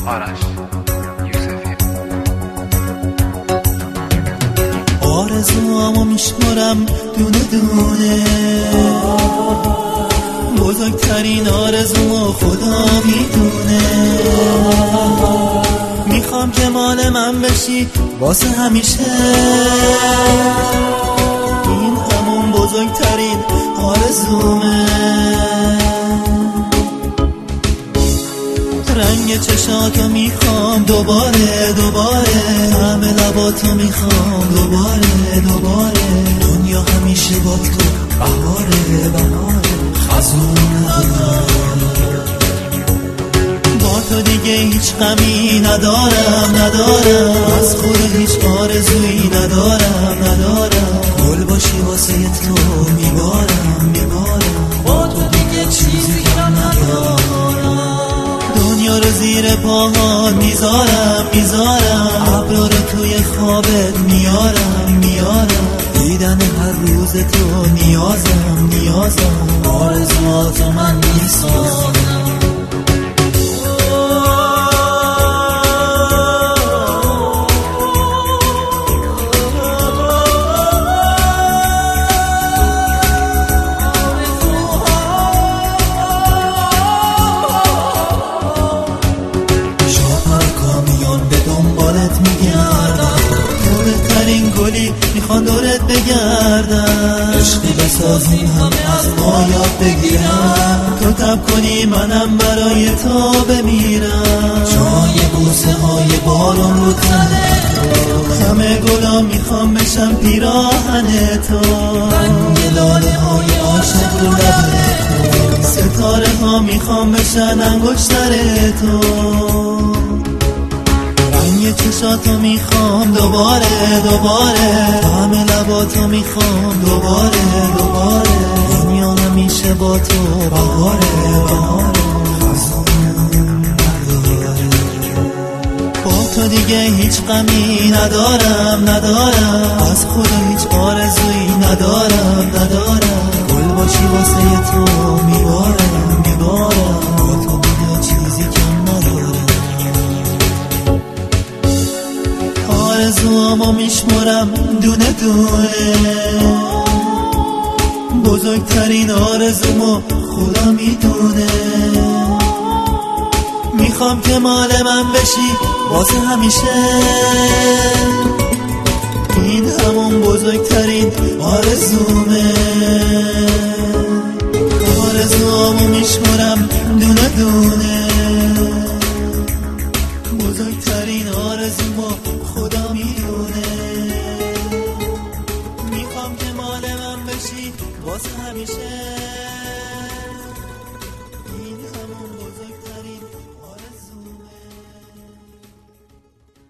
آرش یوسفی. آرزوامو میشمارم دونه دونه، بزرگترین آرزومو خدا میدونه. میخوام که مال من بشی واسه همیشه، این همون بزرگترین آرزومه. رنگ چشاتو میخوام دوباره دوباره، همه لباتو میخوام دوباره دوباره. دنیا همیشه با تو بهاره بهاره، خزون نداره. با تو دیگه هیچ غمی ندارم ندارم، از خود هیچ آرزویی ندارم. گل باشی واسه تو میبارم میبارم، با تو دیگه چیزی کم ندارم. دنیا رو زیر پاهات میذارم، ابرا رو توی خوابت میارم. دیدن هر روز تو نیازم، آرزوهاتو من میسازم. گلی میخوان دورت بگردم، عشقی بسازیم همه از ما یاد بگیرم. تو تب کنی منم برای تو بمیرم، جای بوسه های بارون رو تنه تو. همه گلا میخوام بشم پیراهن تو، رنگ لاله های عاشق رو لبه تو. ستاره ها میخوام بشن انگشتر تو، یه چشاتو میخوام دوباره دوباره، همه لباتو میخوام دوباره دوباره. دنیا همیشه با تو بهاره بهاره، خزون نداره. با تو دیگه هیچ غمی ندارم، از خود هیچ آرزویی ندارم. گل باشی واسه تو میبارم با تو دیگه چیزی کم ندارم. آرزوامو میشمارم دونه دونه، بزرگترین آرزومو خدا میدونه. میخوام که مال من بشی واسه همیشه، این همون بزرگترین آرزومه. آرزوامو میشمارم دونه دونه، بزرگترین آرزومو خدا میدونه. میخوام که مال من بشی واسه همیشه.